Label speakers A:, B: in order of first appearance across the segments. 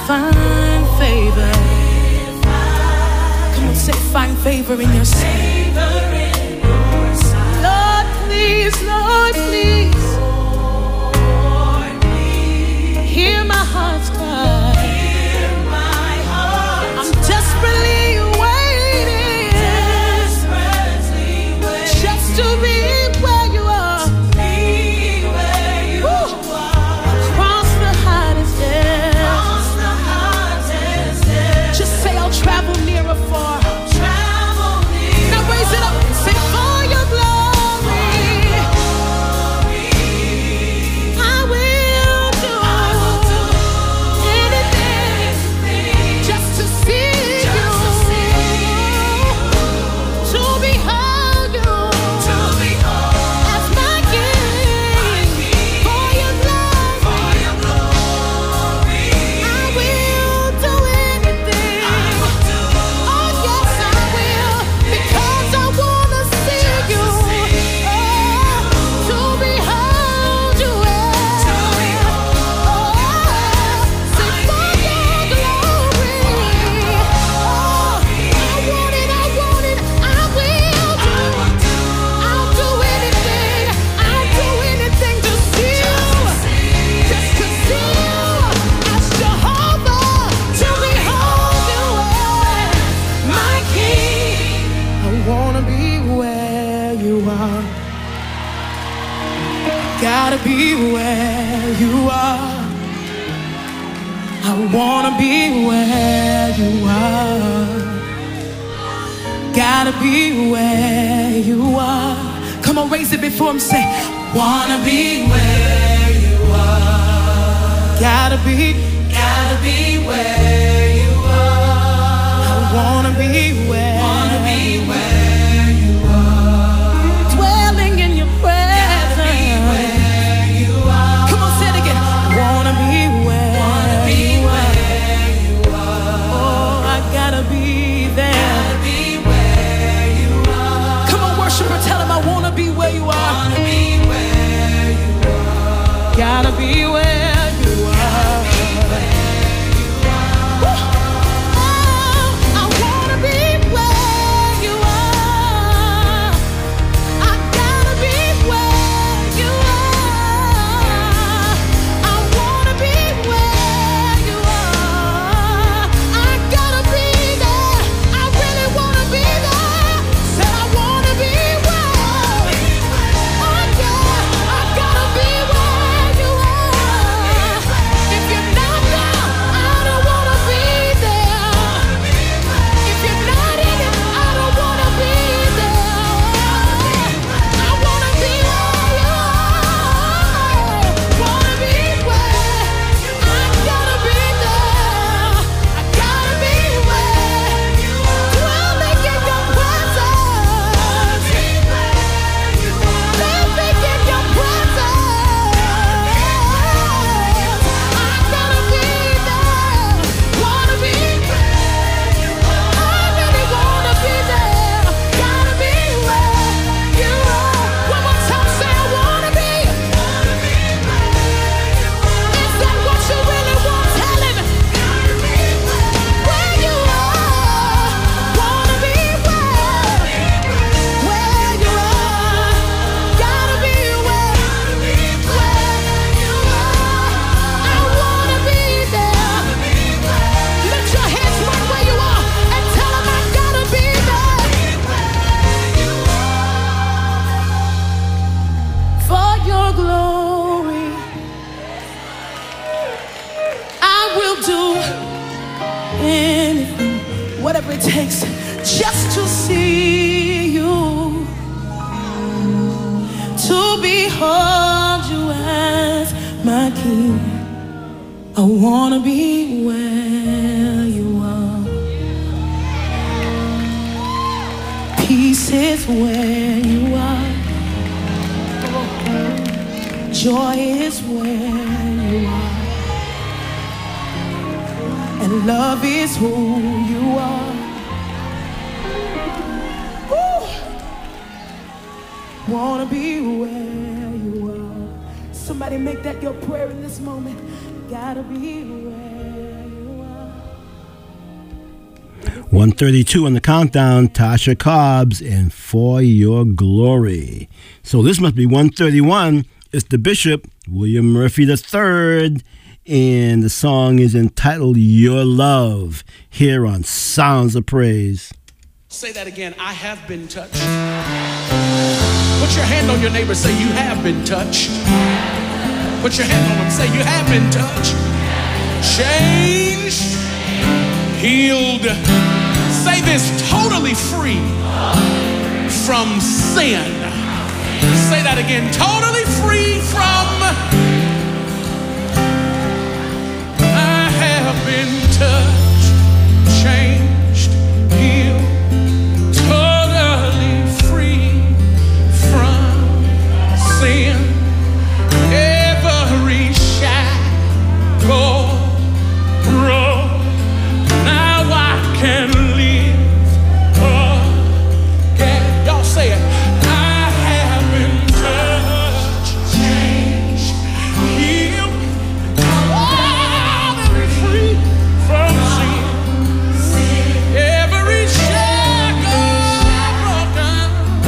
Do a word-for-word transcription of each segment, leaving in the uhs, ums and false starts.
A: find favor. Come on, say find favor in your sight. Lord, please, Lord, please, hear my heart's cry. I'm desperately waiting, just to be where you are. Woo. Across the hottest desert. Just say I'll travel near or far. Now raise it up and say for your glory, I will do anything just to see you, to behold you as my King. For your glory, I will do anything. Oh yes, I will, because I wanna see you, oh, to behold you. Oh, say for your glory. Oh, I want it, I want it, I will do. I'll do anything, I'll do anything to see you, just to see you as Jehovah, to behold you as my King. I wanna be where you are. Gotta be where you are. I wanna be where you are. Gotta be where you are. Come on, raise it before him, say, wanna be where you are. Gotta be, gotta be where you are. I wanna be where, wanna be where you are. Dwelling in your presence. Gotta be where you are. Come on, say it again. Wanna be where, wanna be where you are. Oh, I gotta be there. Gotta be where you are. Come on, worshiper, tell him I wanna be where you are. Wanna be where you are. Gotta be where you are. Woo. Oh, I wanna be where you are. I gotta be where you are. I wanna be where you are. I gotta be there. I really wanna be there. Said I wanna be where. Oh yeah, I gotta be where you are. If you're not there, I don't wanna be there. If you're not in it, I don't wanna be there. I wanna be where you are. Wanna be where. I gotta be there. I gotta be where you are. Dwelling in your presence. Living in your presence. I gotta be there. Wanna be where you are. I really wanna be there. Gotta be where you are. One more time, say I wanna be. Is that what you really want? Tell him. Where you are. Wanna be where. Where you are. Gotta be where. Where you are. I wanna be there. Lift your hands right where you are and tell him I gotta be there. For your glory, I will do anything, whatever it takes, just to see you, to behold you as my King. I wanna be where you are. Peace is where you are. Joy is where you are. And love is who you are. Woo. Wanna be where you are. Somebody make that your prayer in this moment. Gotta be where you are.
B: one thirty-two on the countdown, Tasha Cobbs and For Your Glory. So this must be one thirty-one. It's the Bishop, William Murphy the third, and the song is entitled Your Love, here on Sounds of Praise.
C: Say that again. I have been touched. Put your hand on your neighbor. Say, you have been touched. Put your hand on them. Say, you have been touched. Changed. Healed. Say this, totally free from sin. Say that again. Totally free from. I have been touched, changed, healed. Totally free from sin. Every shackle broke. Now I can live again. Y'all say it. I have been touched, changed, healed. Totally free from sin. Every shackle broken.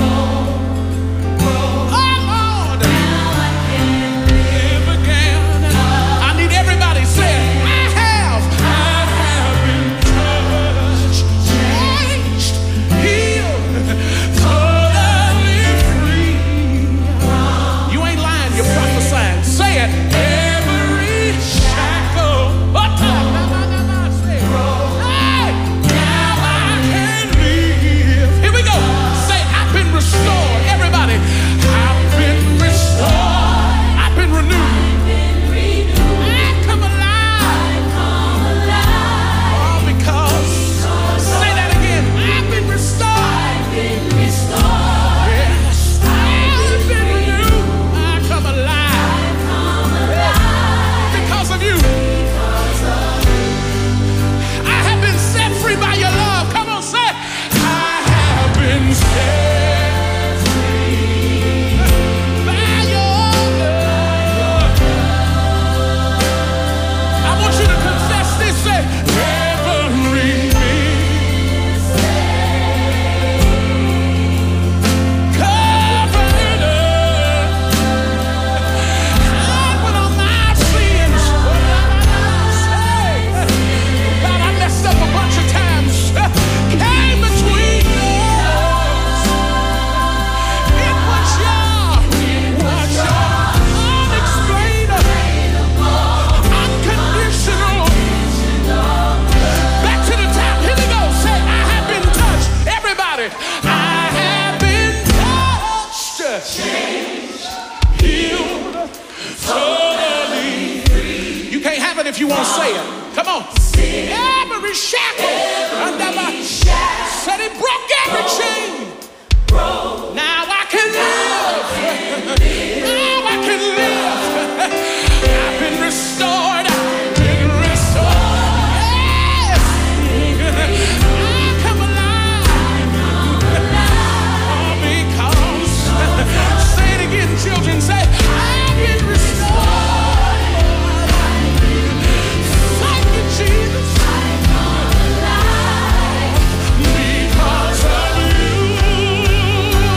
C: Oh Lord, now I can live again. I need everybody say it. I have, I have been touched, changed, healed, totally free. You ain't lying, you're prophesying. Say it. Every shackle. What time? Now, now, now, now, say it. Hey, now I can live. Here we go. Say, I've been restored. Everybody, I've been restored. I've been renewed. I come alive. All because. Say that again. I've been restored. Yes. I've been renewed. I come alive. Because of you. I have been set free by your love. Come on, say it. I have been set free by your love. I want you to confess this. Say, every covered up. I put on my sins. God, I messed up a bunch of times. Came between us. It was your, was your unexplainable, unconditional. Back to the top. Here we go. Say, I have been touched. Everybody, I have been touched. Changed, healed, totally free. You can't have it if you won't say it. Come on. Every shackle. Under my said he broke every chain. Now I can live. Now I can live. I've been restored. I've been restored. Yes. I come alive. All because. Say it again, children. Say, I've been restored. Thank you, Jesus. Because of you.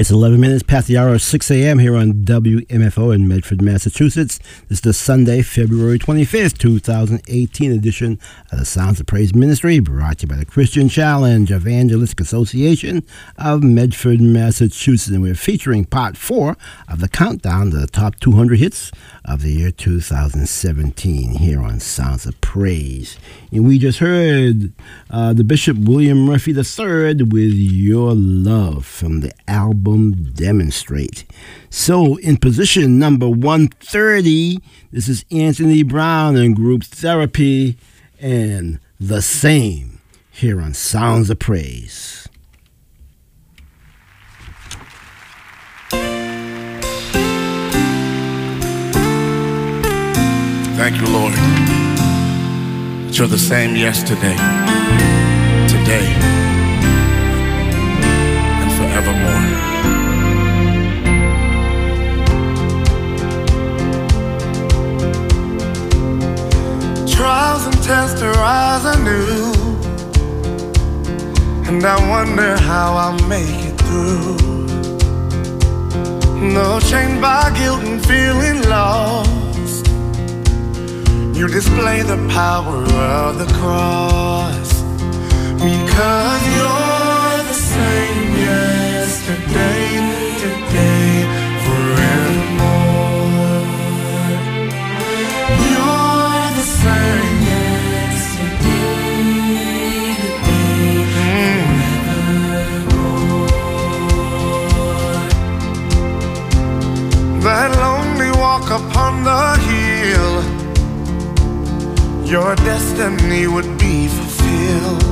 B: It's eleven minutes past the hour of six a.m. here on W M F O in Medford, Massachusetts. This is the Sunday, February twenty-fifth, twenty eighteen edition of the Sounds of Praise Ministry, brought to you by the Christian Challenge Evangelistic Association of Medford, Massachusetts. And we're featuring part four of the countdown to the top two hundred hits of the year two thousand seventeen here on Sounds of Praise. And we just heard uh, the Bishop William Murphy the third with Your Love from the album Demonstrate. So in position number one thirty, this is Anthony Brown and Group Therapy and The Same here on Sounds of Praise.
C: Thank you, Lord, that you're the same yesterday, today, and forevermore. Trials and tests arise anew, and I wonder how I'll make it through. No, chained by guilt and feeling lost, you display the power of the cross. Because you're the same yesterday, today, forevermore. You're the same yesterday, today, forevermore. That lonely walk upon the hill, your destiny would be fulfilled.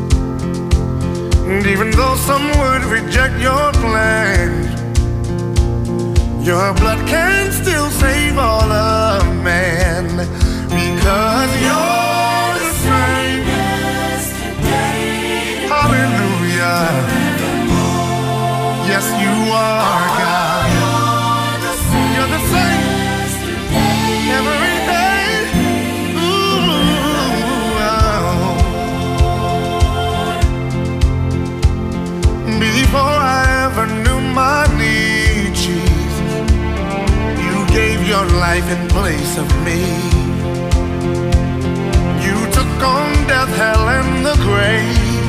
C: And even though some would reject your plan, your blood can still save all of man. Because you're the same yesterday, hallelujah, yes you are, God. You're the same every day. Before I ever knew my need, Jesus, you gave your life in place of me. You took on death, hell, and the grave,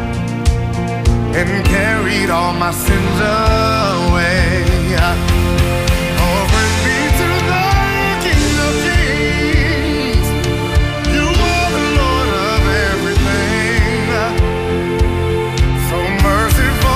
C: and carried all my sins away. Oh, praise be to the King of Kings. You are the Lord of everything. So merciful,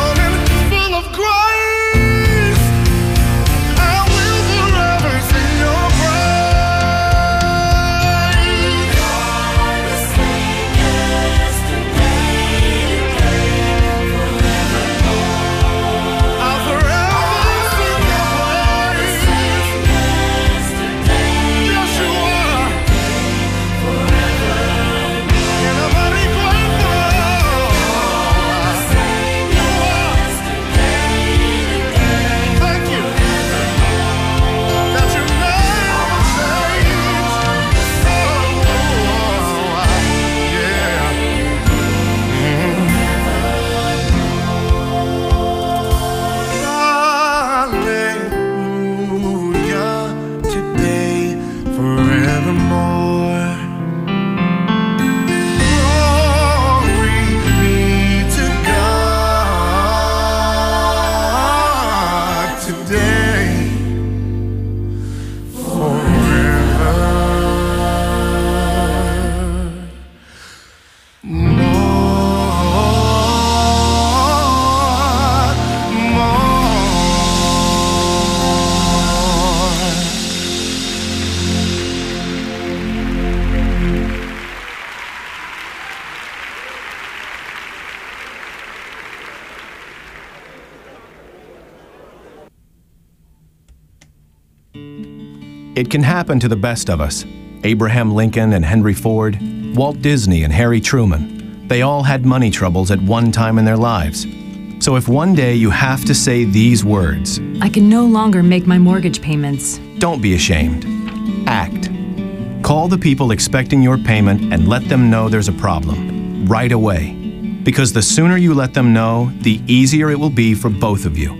D: It can happen to the best of us. Abraham Lincoln and Henry Ford, Walt Disney and Harry Truman, they all had money troubles at one time in their lives. So if one day you have to say these words,
E: I can no longer make my mortgage payments,
D: don't be ashamed. Act. Call the people expecting your payment and let them know there's a problem, right away. Because the sooner you let them know, the easier it will be for both of you.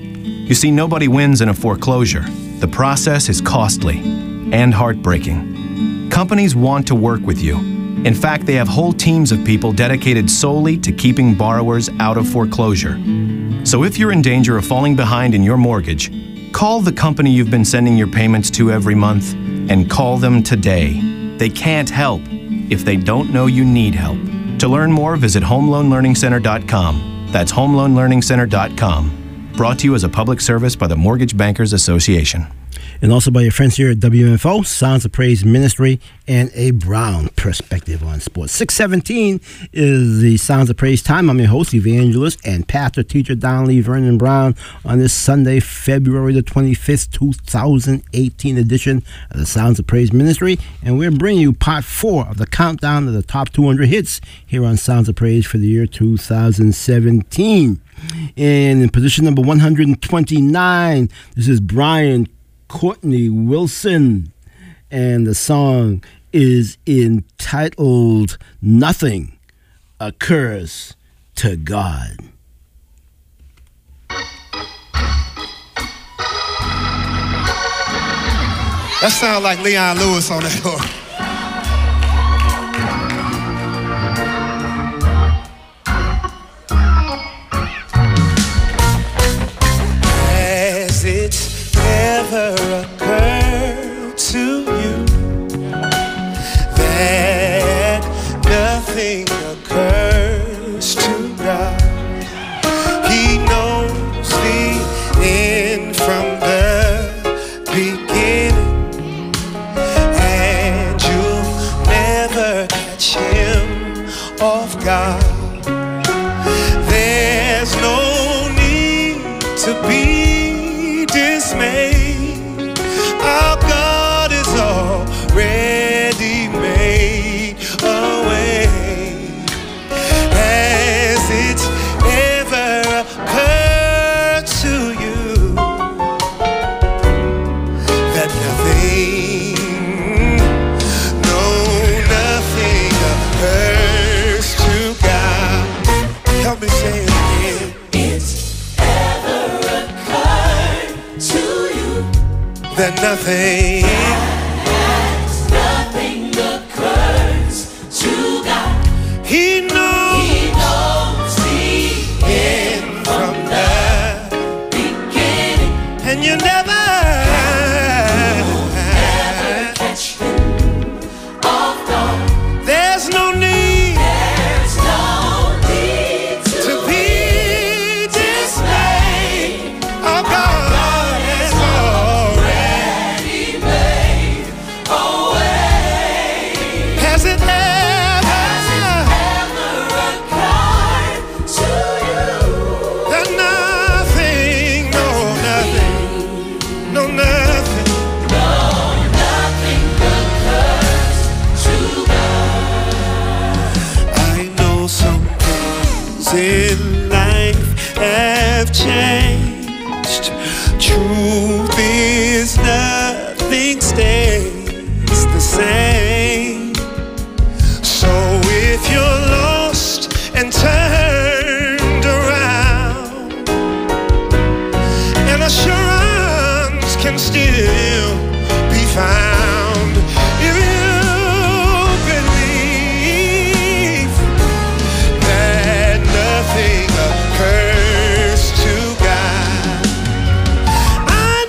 D: You see, nobody wins in a foreclosure. The process is costly and heartbreaking. Companies want to work with you. In fact, they have whole teams of people dedicated solely to keeping borrowers out of foreclosure. So if you're in danger of falling behind in your mortgage, call the company you've been sending your payments to every month and call them today. They can't help if they don't know you need help. To learn more, visit home loan learning center dot com. That's home loan learning center dot com. Brought to you as a public service by the Mortgage Bankers Association.
B: And also by your friends here at W M F O, Sounds of Praise Ministry, and a Brown perspective on sports. six seventeen is the Sounds of Praise time. I'm your host, evangelist, and pastor, teacher, Donnelly Vernon Brown, on this Sunday, February the twenty-fifth, two thousand eighteen edition of the Sounds of Praise Ministry. And we're bringing you part four of the countdown of the top two hundred hits here on Sounds of Praise for the year two thousand seventeen. And in position number one hundred twenty-nine, this is Brian Courtney Wilson, and the song is entitled Nothing Occurs to God.
F: That sounds like Leon Lewis on that hook. Has it ever occurred to you that nothing occurs to God? He knows the end from the beginning, and you'll never catch him off guard. There's no need to be dismayed. Our God is already made a way. Has it ever occurred to you that nothing, no, nothing occurs to God? Help me say it again. It's ever occurred to you that nothing, that nothing occurs to God. He knows, he knows the end from the beginning, and you never, never catch him off guard. There's no need, there's no need to, to be dismayed. Our God has already made a way. Has it ever, has it ever occurred to you that nothing, no nothing, no nothing, no nothing occurs to God? I know some things in life have changed. Truth is nothing stays the same. So if you're lost and turned around, an assurance can still be found. If you believe that nothing occurs to God, I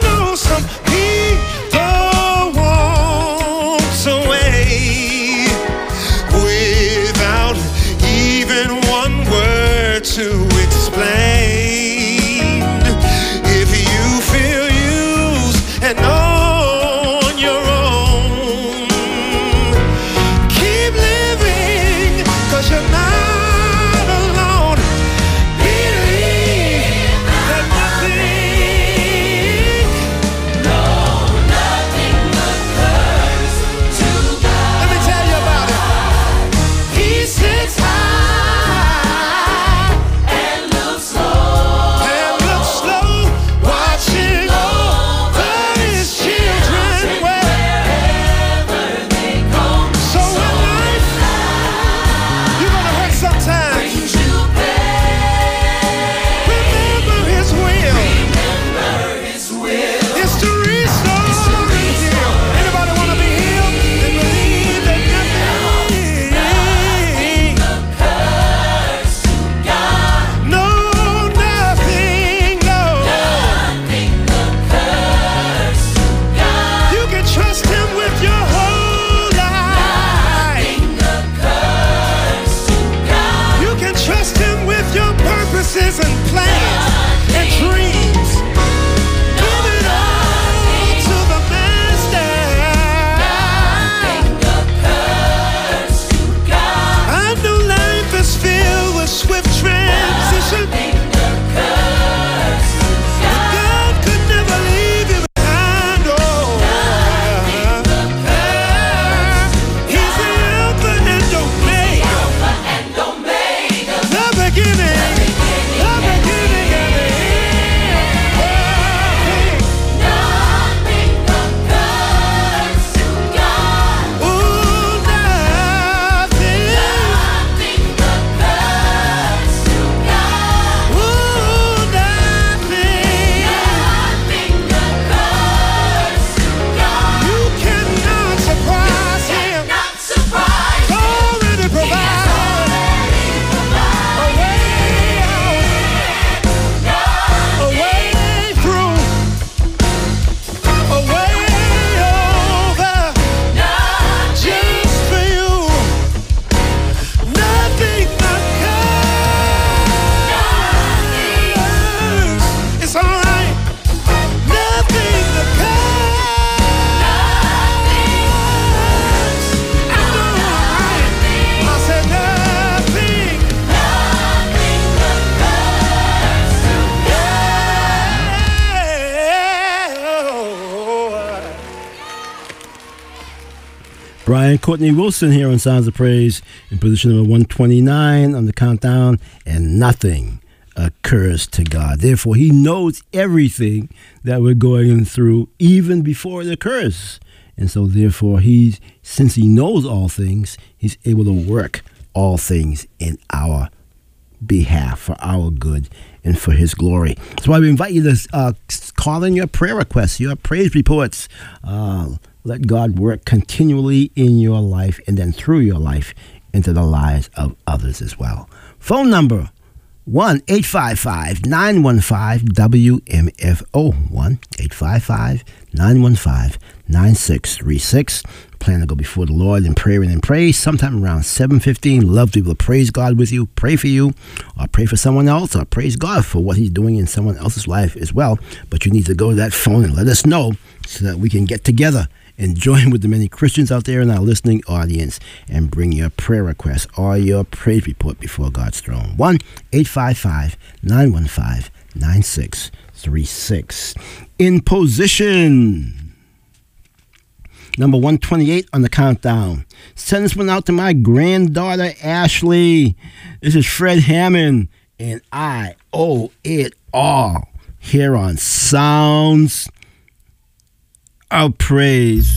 B: Brian Courtney Wilson here on Sounds of Praise in position number one twenty-nine on the countdown, and nothing occurs to God. Therefore, he knows everything that we're going through even before it occurs. And so, therefore, he's, since he knows all things, he's able to work all things in our behalf, for our good, and for his glory. That's why we invite you to uh, call in your prayer requests, your praise reports. Uh, let God work continually in your life and then through your life into the lives of others as well. Phone number, one eight five five, nine one five, W M F O, one eight five five, nine one five, nine six three six. Plan to go before the Lord in prayer and in praise sometime around seven fifteen. Love to be able to praise God with you, pray for you, or pray for someone else, or praise God for what he's doing in someone else's life as well. But you need to go to that phone and let us know so that we can get together and join with the many Christians out there in our listening audience and bring your prayer request or your praise report before God's throne. one eight five five, nine one five, nine six three six. In position number one twenty-eight on the countdown. Send this one out to my granddaughter, Ashley. This is Fred Hammond, and I Owe It All, here on Sounds of Praise.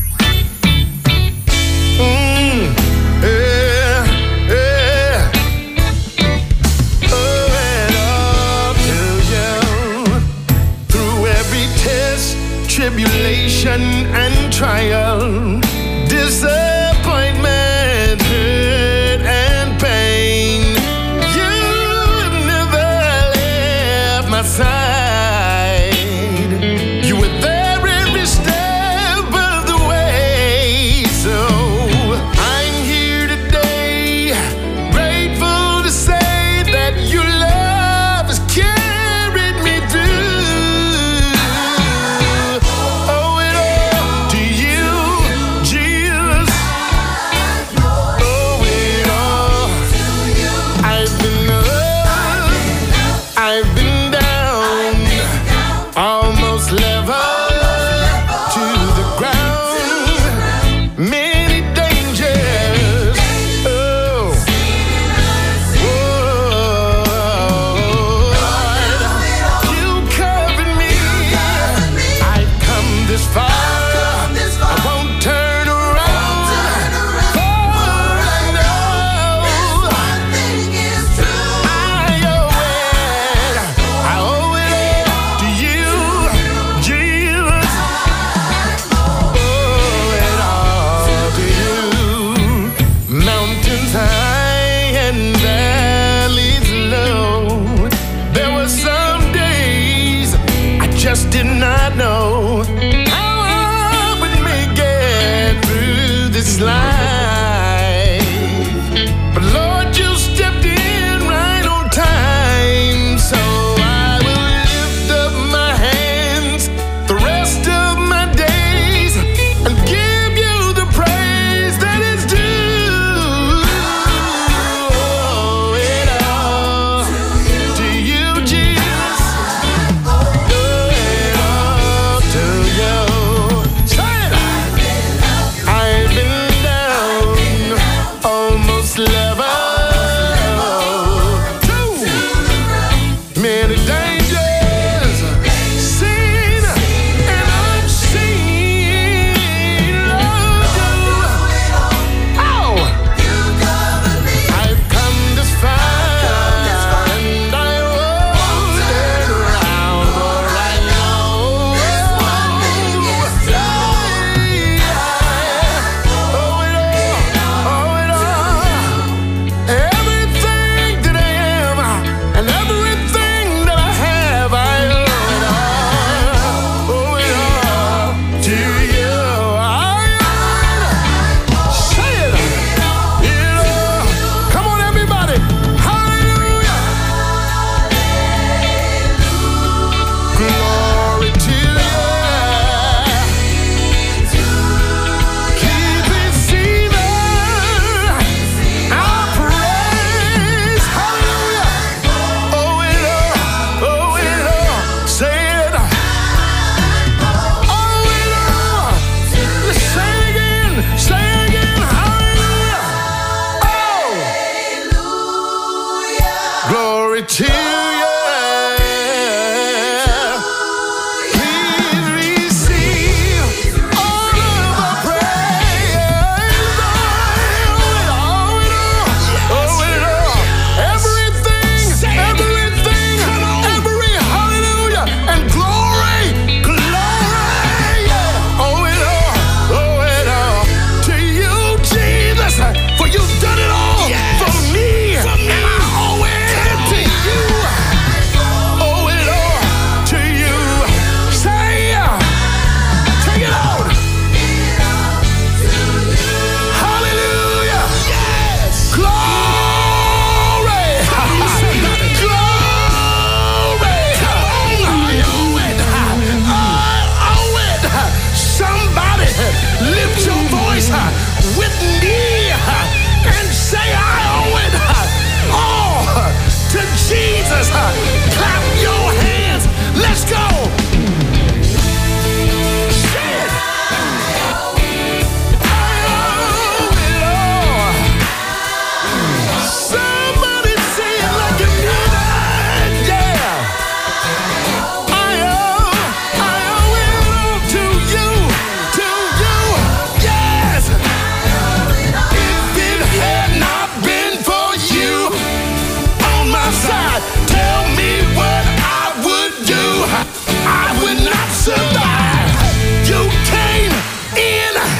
F: Mm, yeah, yeah. Owe it all to you. Through every test, tribulation, and trial, disappointment, hurt, and pain, you never left my side. You were there every step of the way. So I'm here today, grateful to say that your love has carried me through. Owe it all to you, Jesus.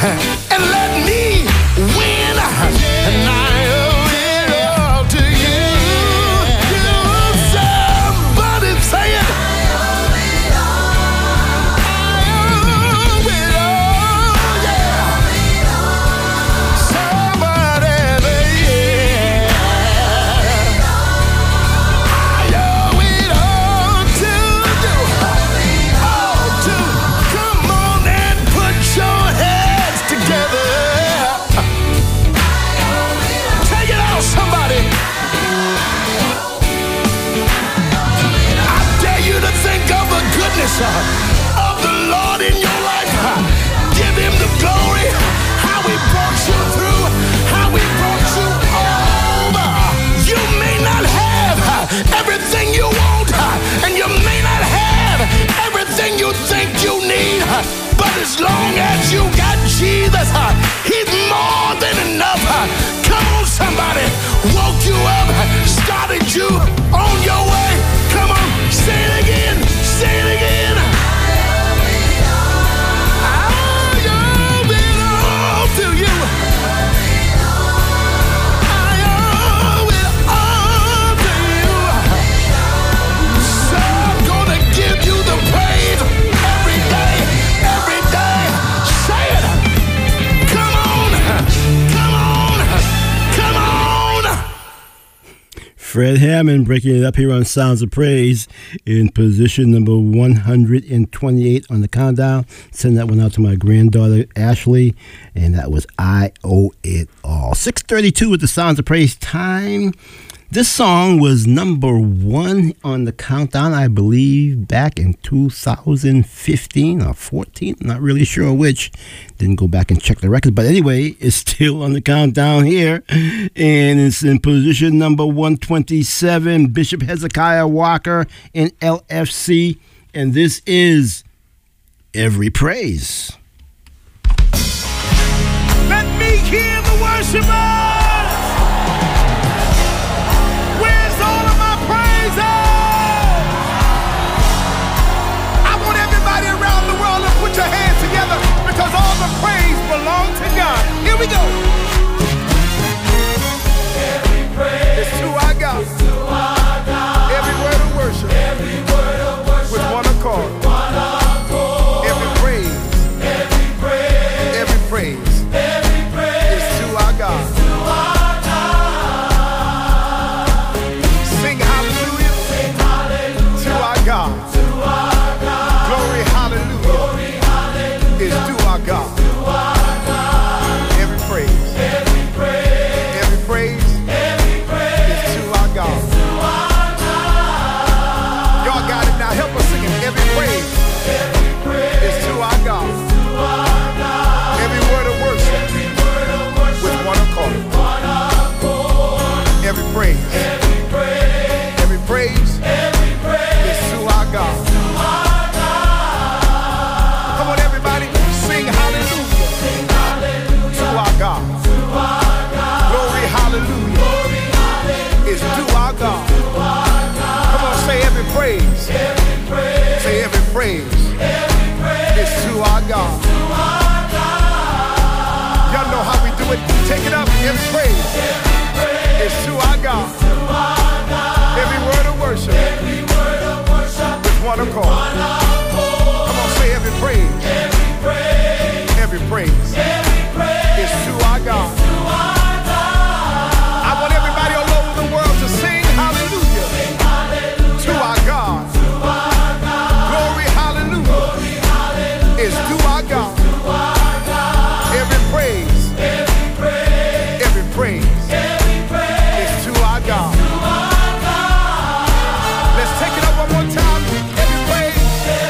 F: and let me win. And I owe it all to you. You somebody say it. I owe it all. I owe it all. Yeah. Somebody say yeah. I owe it all to you. All to. Come on and put your hands together. Take it out, somebody. I dare you to think of the goodness uh, of the Lord in your life. Uh, Give him the glory. How he brought you through. How he brought you over. You may not have uh, everything you want, uh, and you may not have everything you think you need, uh, but as long as you got Jesus, uh, he's more than enough. uh, Come on, somebody. Woke you up, started you on your way. Come on, say it again, say it again. I owe it all to you. I owe it all to you. So I'm gonna give you the praise every day, every day. Say it. Come on, come on, come on.
B: Fred Hammond breaking it up here on Sounds of Praise in position number one hundred twenty-eight on the countdown. Send that one out to my granddaughter Ashley, and that was I Owe It All. six thirty-two at the Sounds of Praise time. This song was number one on the countdown, I believe, back in two thousand fifteen or fourteen. Not really sure which. Didn't go back and check the record. But anyway, it's still on the countdown here. And it's in position number one twenty-seven, Bishop Hezekiah Walker in L F C. And this is Every Praise.
F: Let me hear the worshipers. Where's all of my praises? I want everybody around the world to put your hands together because all the praise belongs to God. Here we go. Every praise is to our God. Is to our God. Every word of worship. Every word of worship. With one accord. With one accord. Every praise. Every praise. Every praise. Every praise is to our God. Is to our God. Sing hallelujah. Sing hallelujah. To our God. To our God. Glory hallelujah. Glory hallelujah. Is to our God. To our God. Every praise. Every praise. Every praise. Every praise is to our God. Is to our God. Y'all got it now. Help us sing it. Every praise. Every praise is to our God. Is to our God. Every word of worship. Every word of worship. With one accord. One accord. Every praise. Every praise. Every praise. Every praise is to our God. Is to our God. Come on, everybody, sing hallelujah. Sing hallelujah. To our God. To our God. Glory hallelujah. Glory hallelujah. Is to our God. To our God. Come on, say every praise. Every praise. Say every praise. Every praise is to our God. To our God. Y'all know how we do it. Take it up. Every praise. Every praise is to our God. To our God. Every word of worship. Every word of worship. With one accord. One accord. Come on, say every praise. Every praise. Every praise. Every praise is to our God. To our God. I want everybody all over the world to sing hallelujah. Sing hallelujah. To our God. To our God. Glory hallelujah. Glory hallelujah. Is to our God. To our God. Every praise. Every praise. Every praise. Every praise is to our God. To our God. Let's take it up one more time. Every praise.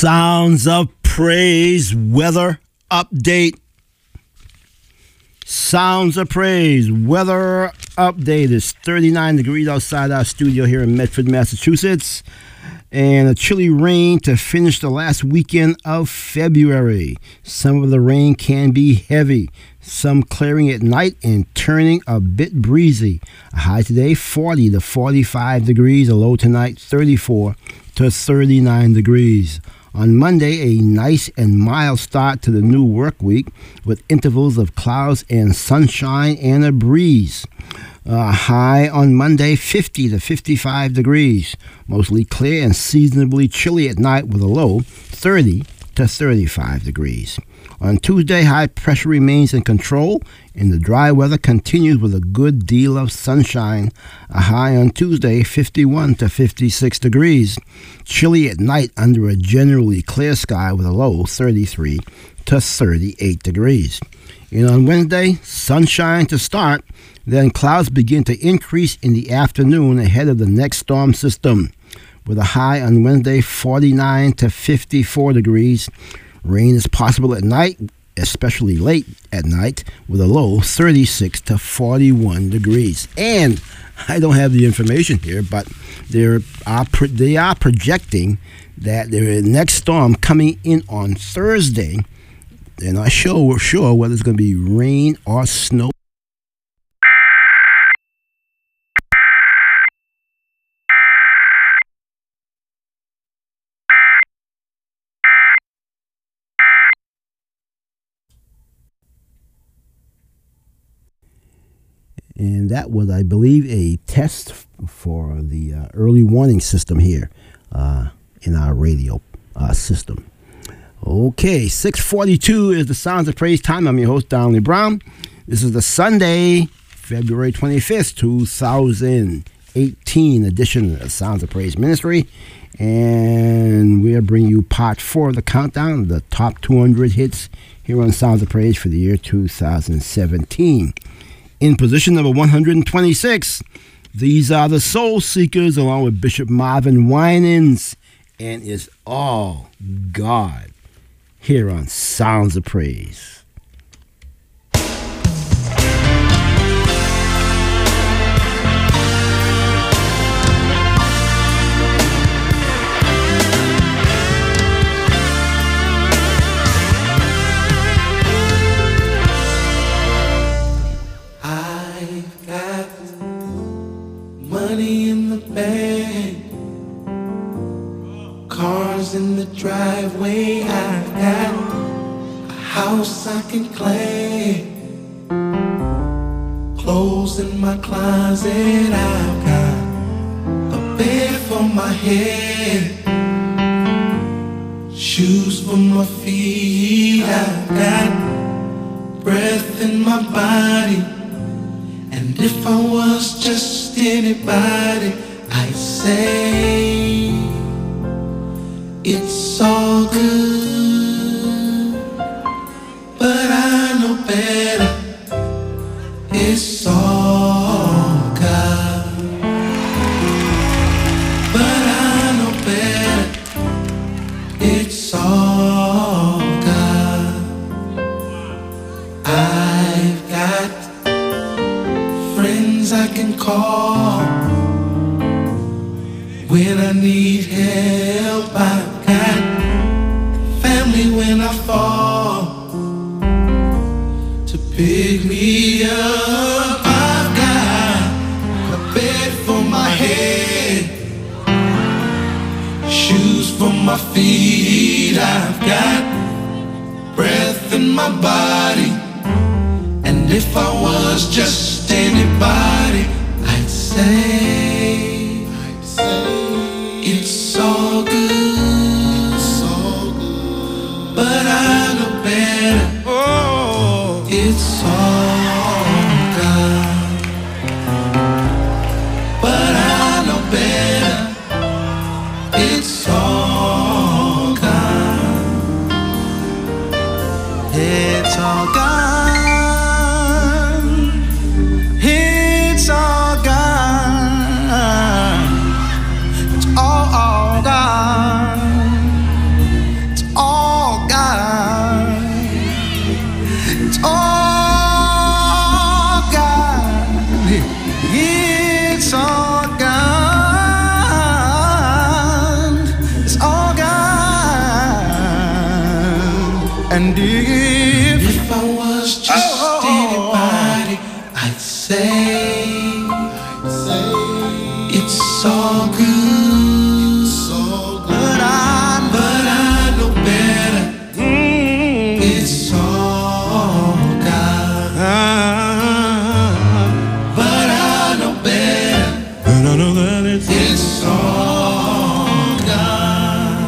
B: Sounds of Praise weather update. Sounds of Praise weather update. It's thirty-nine degrees outside our studio here in Medford, Massachusetts. And a chilly rain to finish the last weekend of February. Some of the rain can be heavy. Some clearing at night and turning a bit breezy. A high today, forty to forty-five degrees. A low tonight, thirty-four to thirty-nine degrees. On Monday, a nice and mild start to the new work week with intervals of clouds and sunshine and a breeze. Uh, high on Monday, fifty to fifty-five degrees. Mostly clear and seasonably chilly at night with a low, thirty to thirty-five degrees. On Tuesday, high pressure remains in control and the dry weather continues with a good deal of sunshine. A high on Tuesday, fifty-one to fifty-six degrees. Chilly at night under a generally clear sky with a low, thirty-three to thirty-eight degrees. And on Wednesday, sunshine to start. Then clouds begin to increase in the afternoon ahead of the next storm system. With a high on Wednesday, forty-nine to fifty-four degrees. Rain is possible at night, especially late at night, with a low thirty-six to forty-one degrees. And I don't have the information here, but they are they are projecting that their next storm coming in on Thursday. They're not sure, sure whether it's going to be rain or snow. And that was, I believe, a test for the uh, early warning system here uh, in our radio uh, system. Okay, six forty-two is the Sounds of Praise time. I'm your host, Donley Brown. This is the Sunday, February twenty-fifth, two thousand eighteen edition of the Sounds of Praise Ministry. And we'll bring you part four of the countdown, the top two hundred hits here on Sounds of Praise for the year two thousand seventeen. In position number one hundred twenty-six, these are the Soul Seekers along with Bishop Marvin Winans, and It's All God here on Sounds of Praise.
F: Money in the bank, cars in the driveway. I've got a house I can claim, clothes in my closet. I've got a bed for my head, shoes for my feet. I've got breath in my body. And if I was just anybody, I'd say it's all good. But I know better, it's all God. But I know better, it's all God. I've got friends I can call when I need help. I've got family when I fall to pick me up. I've got a bed for my head, shoes for my feet. I've got breath in my body. And if I was just anybody, I'd say, I'd say it's all good, it's all good. But I know better, oh, it's all God. But I know better, it's all God. It's all God. It's It's all gone. It's all gone. And if, if I was just oh, anybody, I'd say, I'd say it's all good. It's all good. But I, but I know better. Mm, it's all God. But I know better. And I know that it's, it's all God.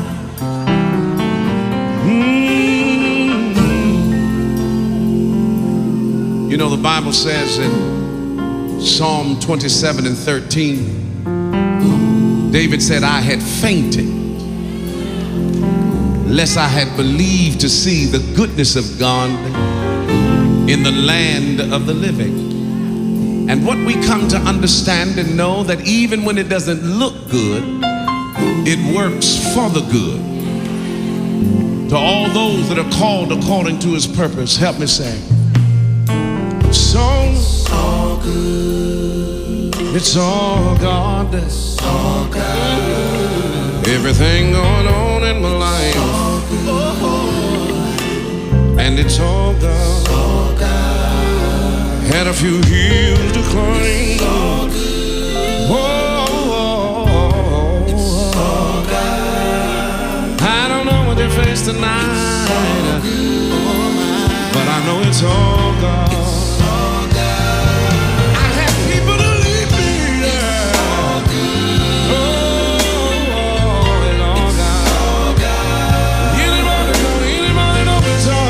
C: Mm. You know, the Bible says in Psalm twenty-seven and thirteen, David said, I had fainted, lest I had believed to see the goodness of God in the land of the living. And what we come to understand and know, that even when it doesn't look good, it works for the good. To all those that are called according to his purpose, help me say, so, so good. It's all God. It's all God. Everything going on in my life. And it's all God. It's all God. Had a few hills to climb. All good. Whoa, it's all God. I don't know what they face tonight, all good. But I know it's all God. It's all God. I had people to leave me there. It's all good. Oh, it's all God. It's all God. Anybody know? Anybody know it's all?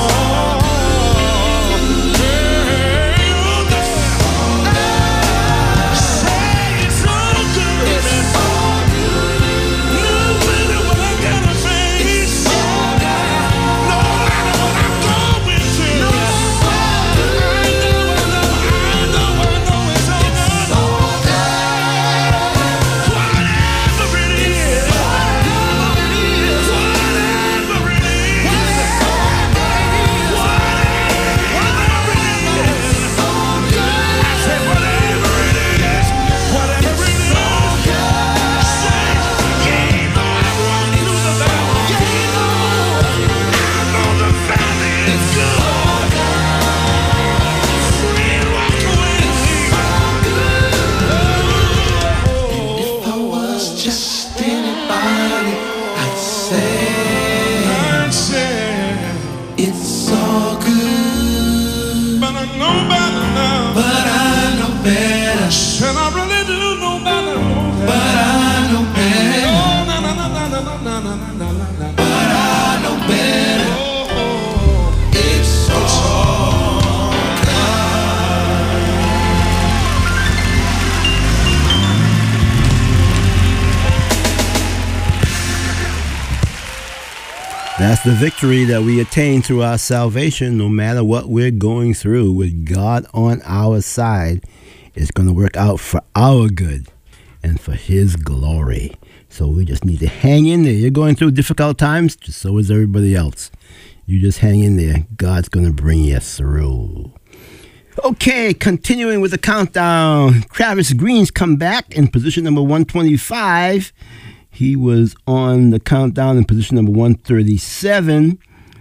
B: That's the victory that we attain through our salvation. No matter what we're going through, with God on our side, it's going to work out for our good and for his glory. So we just need to hang in there. You're going through difficult times, just so is everybody else. You just hang in there. God's going to bring you through. Okay, continuing with the countdown. Travis Green's come back in position number one twenty-five. He was on the countdown in position number one thirty-seven.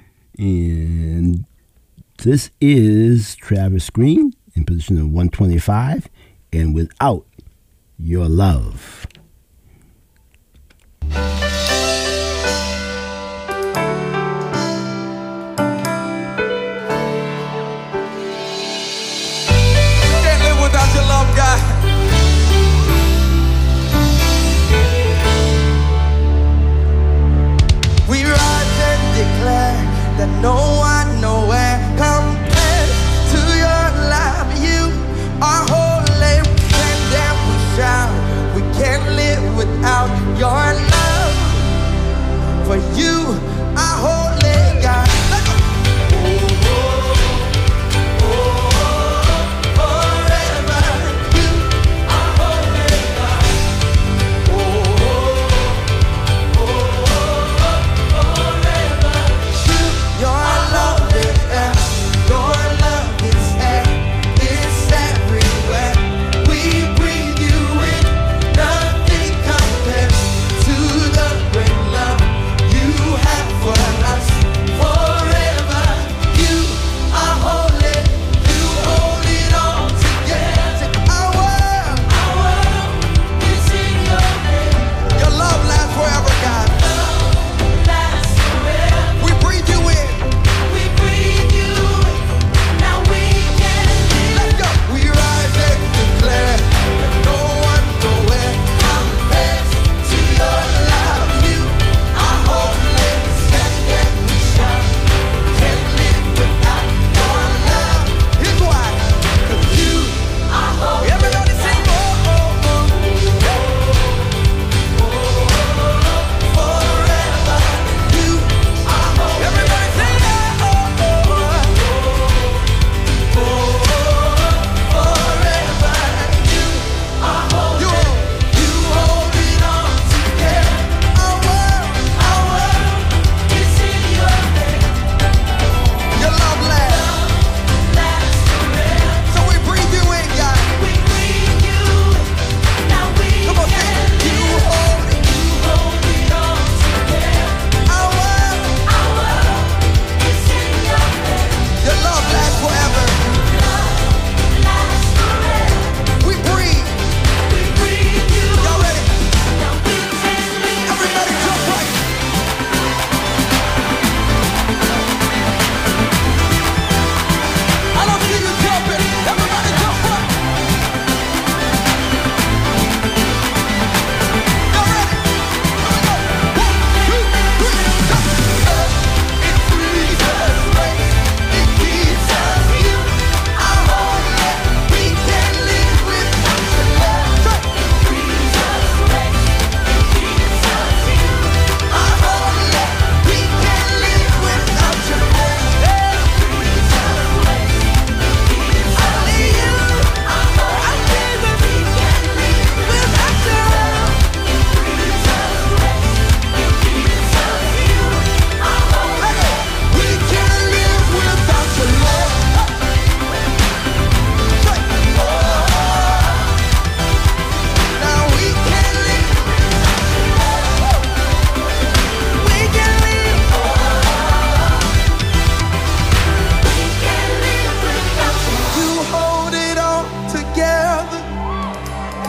B: And this is Travis Green in position number one twenty-five. And Without Your Love.
F: Can't live without your love, God. We rise and declare that no one nowhere compares to your love. You are holy, we stand and we shout. We can't live without your love.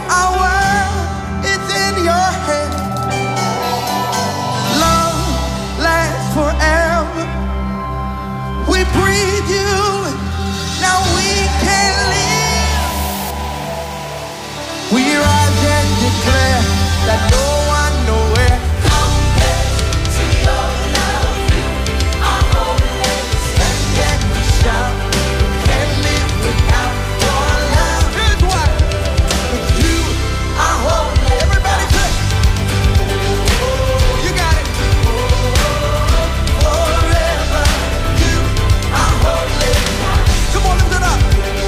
F: Our world is in your hand. Love lasts forever. We breathe you in. Now we can live. We rise and declare that no one nowhere to your love. You are holy. Stand and shout. Can't live without your love. Here's why. You are holy. Everybody say. You got it. Forever. You are holy. Come on, lift it up.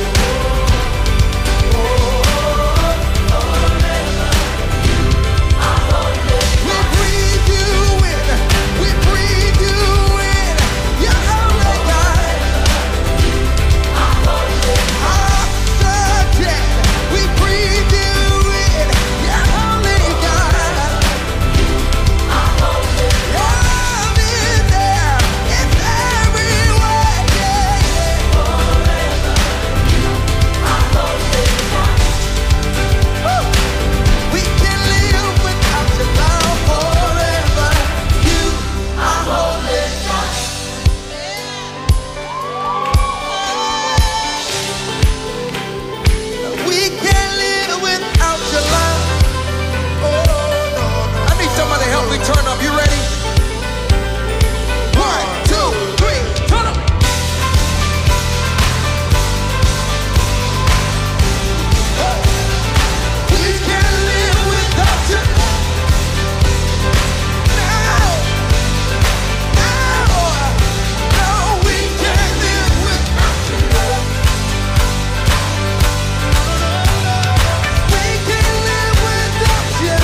F: We breathe you in. We breathe you in. You're holy, God. Oxygen. We breathe you in. You're holy, God. Your love is there. It's everywhere. Yeah, yeah. Woo. We can live without your love forever. You are holy, God. We can't live without your love. Oh, no, no. I need somebody to help me turn up. You ready? One, two, three, turn up. We can't live without you. No, no, no, we can't live without you. We can't live without you.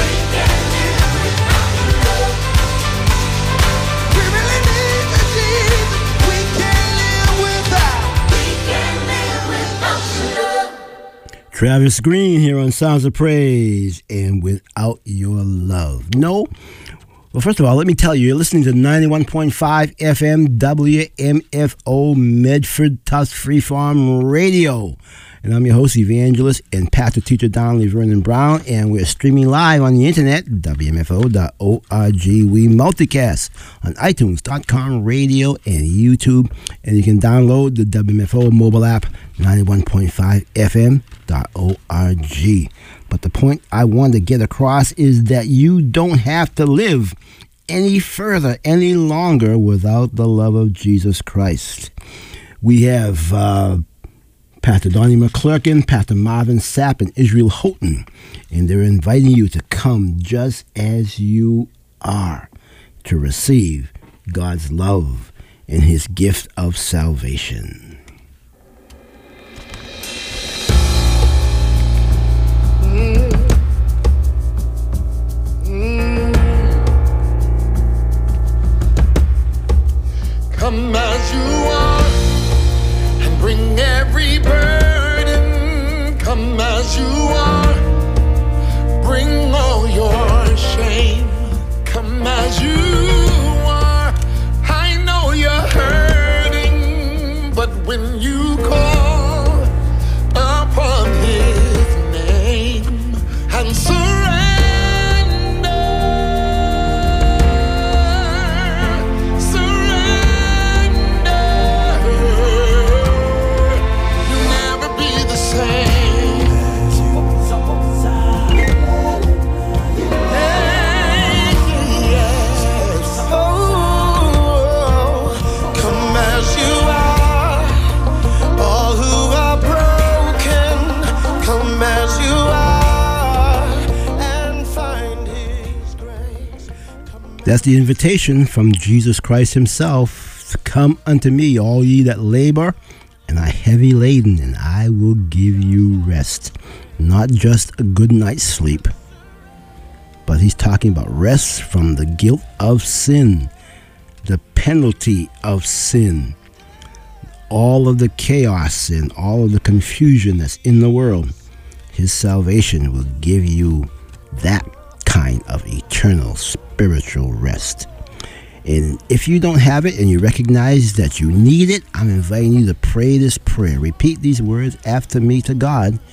F: We really need you, Jesus. We can't live without. We can't live without you.
B: Travis Green here on Sounds of Praise and Without Your Love. No? Well, first of all, let me tell you, you're listening to ninety-one point five F M W M F O Medford Tufts Free Farm Radio. And I'm your host, evangelist and pastor teacher Donnelly Vernon Brown, and we're streaming live on the internet, W M F O dot org. We multicast on iTunes dot com radio and YouTube, and you can download the W M F O mobile app, ninety-one point five F M dot org. But the point I want to get across is that you don't have to live any further, any longer without the love of Jesus Christ. We have uh, Pastor Donnie McClurkin, Pastor Marvin Sapp, and Israel Houghton, and they're inviting you to come just as you are to receive God's love and His gift of salvation.
F: Come as you are and bring every burden. Come as you are, bring all your shame. Come as you are. I know you're hurting, but when you call upon His name and surrender,
B: That's the invitation from Jesus Christ Himself. Come unto me, all ye that labor and are heavy laden, and I will give you rest. Not just a good night's sleep, but He's talking about rest from the guilt of sin, the penalty of sin, all of the chaos and all of the confusion that's in the world. His salvation will give you that kind of eternal spiritual rest. And if you don't have it and you recognize that you need it, I'm inviting you to pray this prayer. Repeat these words after me to God,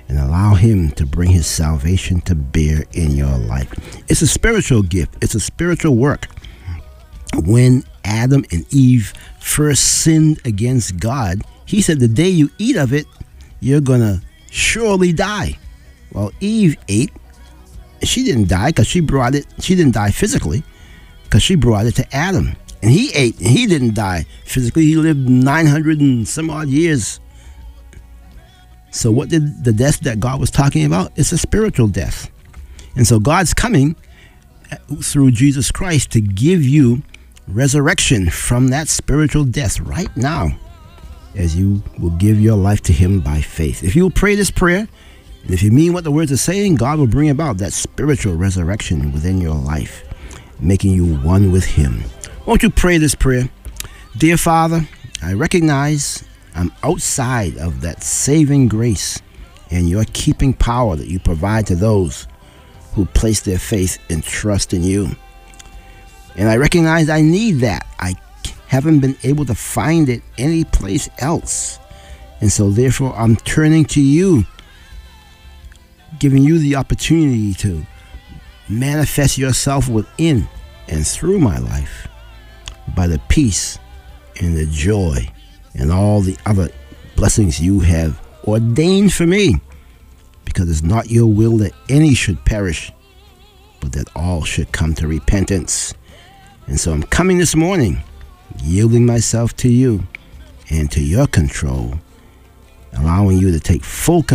B: and allow him to bring his salvation to bear in your life. It's a spiritual gift. It's a spiritual work. When Adam and Eve first sinned against God, he said, the day you eat of it, you're going to surely die. Well, Eve ate. She didn't die because she brought it. She didn't die physically because she brought it to Adam. And he ate, and he didn't die physically. He lived nine hundred and some odd years. So what did the death that God was talking about? It's a spiritual death. And so God's coming through Jesus Christ to give you resurrection from that spiritual death right now, as you will give your life to him by faith. If you will pray this prayer, and if you mean what the words are saying, God will bring about that spiritual resurrection within your life, making you one with him. Won't you pray this prayer? Dear Father, I recognize I'm outside of that saving grace and your keeping power that you provide to those who place their faith and trust in you. And I recognize I need that. I haven't been able to find it anyplace else. And so therefore I'm turning to you, giving you the opportunity to manifest yourself within and through my life by the peace and the joy and all the other blessings you have ordained for me, because it's not your will that any should perish, but that all should come to repentance. And so I'm coming this morning, yielding myself to you and to your control, allowing you to take full control